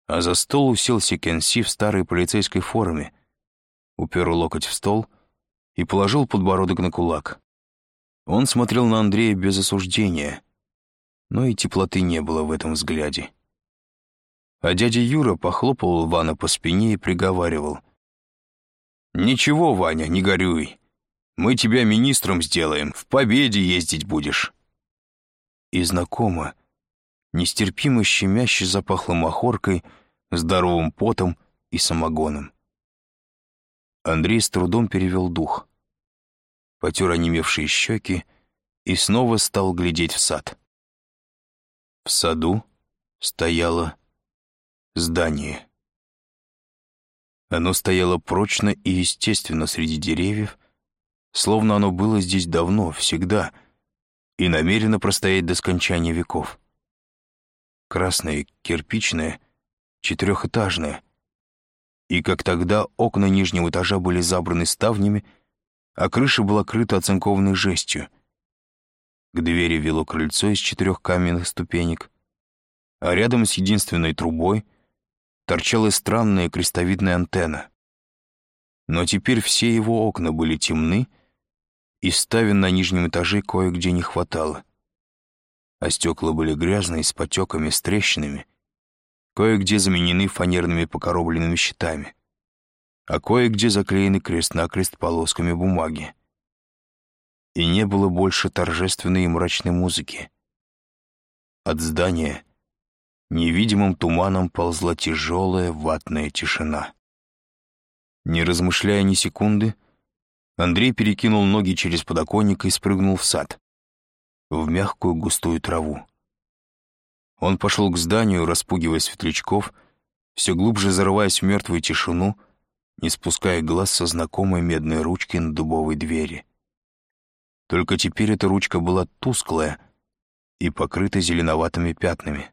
А за стол уселся Кенси в старой полицейской форме, упер локоть в стол и положил подбородок на кулак. Он смотрел на Андрея без осуждения, но и теплоты не было в этом взгляде. А дядя Юра похлопал Вана по спине и приговаривал: «Ничего, Ваня, не горюй. Мы тебя министром сделаем, в победе ездить будешь». И знакомо, нестерпимо щемяще запахло махоркой, здоровым потом и самогоном. Андрей с трудом перевел дух, потер онемевшие щеки и снова стал глядеть в сад. В саду стояло здание. Оно стояло прочно и естественно среди деревьев, словно оно было здесь давно, всегда, и намерено простоять до скончания веков. Красное, кирпичное, четырехэтажное. И как тогда окна нижнего этажа были забраны ставнями, а крыша была крыта оцинкованной жестью. К двери вело крыльцо из 4 каменных ступенек, а рядом с единственной трубой торчала странная крестовидная антенна. Но теперь все его окна были темны, и ставен на нижнем этаже кое-где не хватало. А стекла были грязные, с потеками, с трещинами, кое-где заменены фанерными покоробленными щитами, а кое-где заклеены крест-накрест полосками бумаги. И не было больше торжественной и мрачной музыки. От здания невидимым туманом ползла тяжелая ватная тишина. Не размышляя ни секунды, Андрей перекинул ноги через подоконник и спрыгнул в сад, в мягкую густую траву. Он пошел к зданию, распугивая светлячков, все глубже зарываясь в мертвую тишину, не спуская глаз со знакомой медной ручки на дубовой двери. Только теперь эта ручка была тусклая и покрыта зеленоватыми пятнами.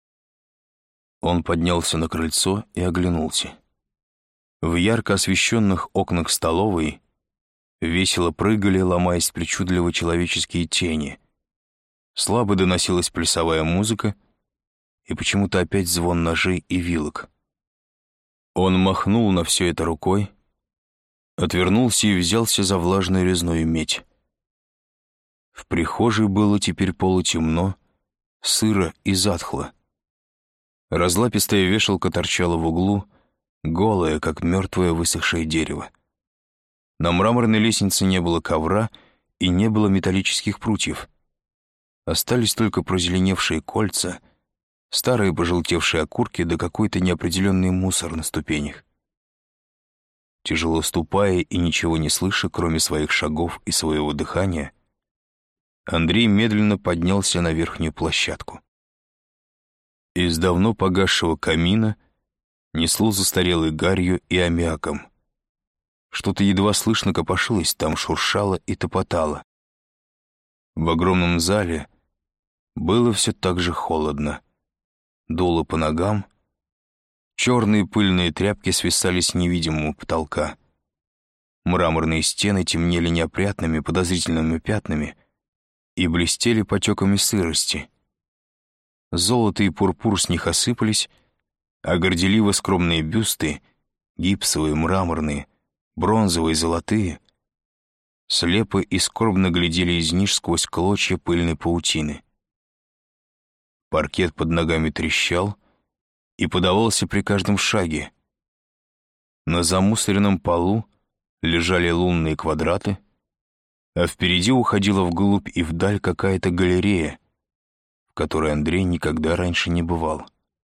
Он поднялся на крыльцо и оглянулся. В ярко освещенных окнах столовой весело прыгали, ломаясь причудливо человеческие тени. Слабо доносилась плясовая музыка и почему-то опять звон ножей и вилок. Он махнул на все это рукой, отвернулся и взялся за влажную резную медь. В прихожей было теперь полутемно, сыро и затхло. Разлапистая вешалка торчала в углу, голая, как мертвое высохшее дерево. На мраморной лестнице не было ковра и не было металлических прутьев. Остались только прозеленевшие кольца, старые пожелтевшие окурки да какой-то неопределенный мусор на ступенях. Тяжело ступая и ничего не слыша, кроме своих шагов и своего дыхания, Андрей медленно поднялся на верхнюю площадку. Из давно погасшего камина несло застарелой гарью и аммиаком. Что-то едва слышно копошилось там, шуршало и топотало. В огромном зале было все так же холодно. Дуло по ногам, черные пыльные тряпки свисали с невидимого потолка. Мраморные стены темнели неопрятными подозрительными пятнами и блестели потеками сырости. Золото и пурпур с них осыпались, а горделиво скромные бюсты, гипсовые, мраморные, бронзовые, золотые, слепо и скорбно глядели из ниш сквозь клочья пыльной паутины. Паркет под ногами трещал и подавался при каждом шаге. На замусоренном полу лежали лунные квадраты, а впереди уходила вглубь и вдаль какая-то галерея, в которой Андрей никогда раньше не бывал.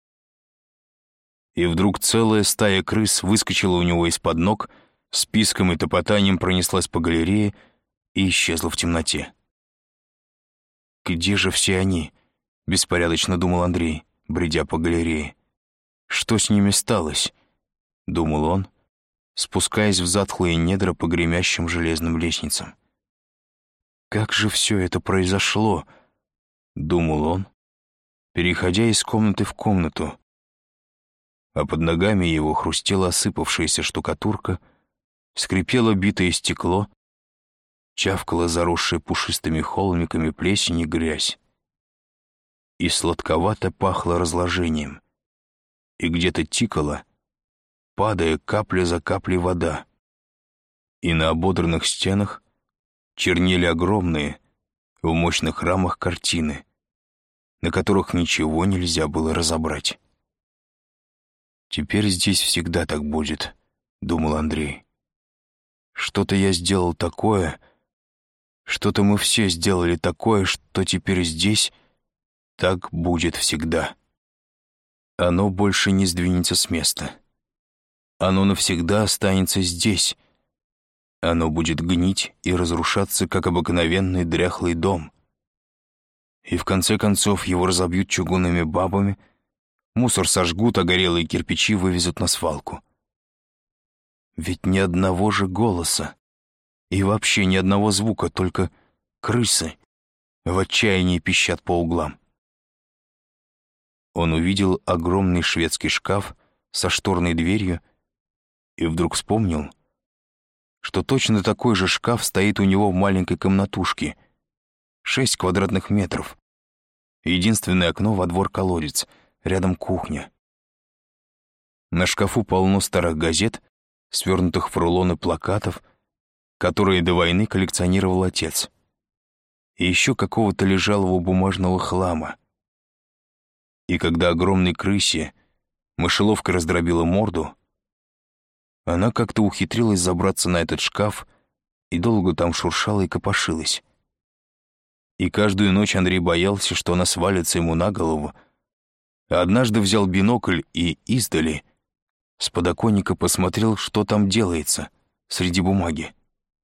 И вдруг целая стая крыс выскочила у него из-под ног, с писком и топотанием пронеслась по галерее и исчезла в темноте. «Где же все они?» — беспорядочно думал Андрей, бредя по галерее. «Что с ними сталось?» — думал он, спускаясь в затхлые недра по гремящим железным лестницам. «Как же все это произошло?» — думал он, переходя из комнаты в комнату. А под ногами его хрустела осыпавшаяся штукатурка, скрипело битое стекло, чавкала заросшая пушистыми холмиками плесень и грязь. И сладковато пахло разложением, и где-то тикала, падая капля за каплей вода. И на ободранных стенах чернели огромные, в мощных рамах картины, на которых ничего нельзя было разобрать. «Теперь здесь всегда так будет», — думал Андрей. «Что-то я сделал такое, что-то мы все сделали такое, что теперь здесь так будет всегда. Оно больше не сдвинется с места. Оно навсегда останется здесь. Оно будет гнить и разрушаться, как обыкновенный дряхлый дом. И в конце концов его разобьют чугунными бабами, мусор сожгут, а горелые кирпичи вывезут на свалку. Ведь ни одного же голоса и вообще ни одного звука, только крысы в отчаянии пищат по углам». Он увидел огромный шведский шкаф со шторной дверью и вдруг вспомнил, что точно такой же шкаф стоит у него в маленькой комнатушке, 6 квадратных метров. Единственное окно во двор-колодец, рядом кухня. На шкафу полно старых газет, свернутых в рулоны плакатов, которые до войны коллекционировал отец, и еще какого-то лежалого бумажного хлама. И когда огромной крысе мышеловка раздробила морду, она как-то ухитрилась забраться на этот шкаф и долго там шуршала и копошилась. И каждую ночь Андрей боялся, что она свалится ему на голову, а однажды взял бинокль и издали с подоконника посмотрел, что там делается среди бумаги.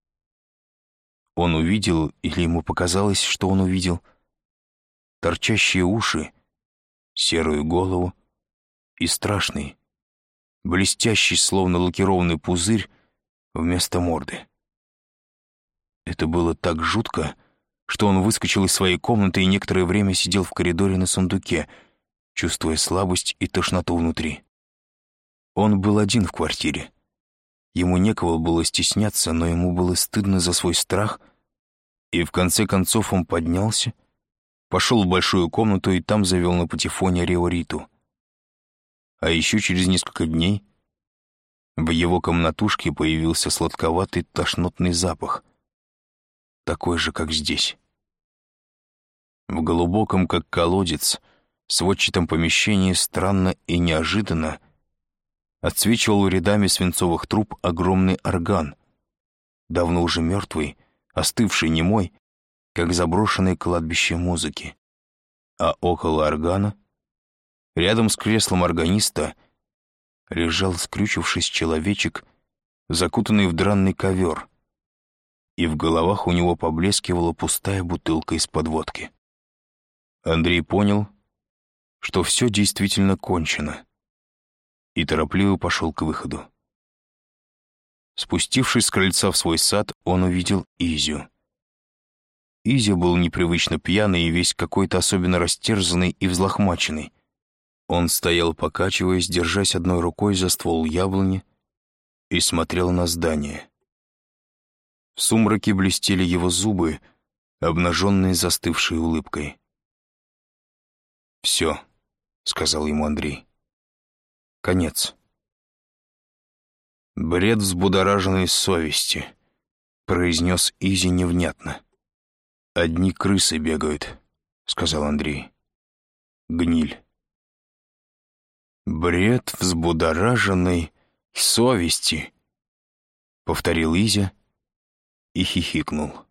Он увидел, или ему показалось, что он увидел, торчащие уши, серую голову и страшный, блестящий, словно лакированный пузырь вместо морды. Это было так жутко, что он выскочил из своей комнаты и некоторое время сидел в коридоре на сундуке, чувствуя слабость и тошноту внутри. Он был один в квартире. Ему некого было стесняться, но ему было стыдно за свой страх, и в конце концов он поднялся, пошел в большую комнату и там завел на патефоне Риориту. А еще через несколько дней в его комнатушке появился сладковатый тошнотный запах, такой же, как здесь. В глубоком, как колодец, сводчатом помещении странно и неожиданно отсвечивал рядами свинцовых труб огромный орган, давно уже мертвый, остывший немой, как заброшенное кладбище музыки. А около органа, рядом с креслом органиста, лежал, скрючившись, человечек, закутанный в дранный ковер, и в головах у него поблескивала пустая бутылка из-под водки. Андрей понял, что все действительно кончено, и торопливо пошел к выходу. Спустившись с крыльца в свой сад, он увидел Изю. Изя был непривычно пьяный и весь какой-то особенно растерзанный и взлохмаченный. Он стоял, покачиваясь, держась одной рукой за ствол яблони, и смотрел на здание. В сумраке блестели его зубы, обнаженные застывшей улыбкой. «Все», — сказал ему Андрей. «Конец». «Бред взбудораженной совести», — произнес Изи невнятно. «Одни крысы бегают», — сказал Андрей. «Гниль». «Бред взбудораженной совести», — повторил Изя и хихикнул.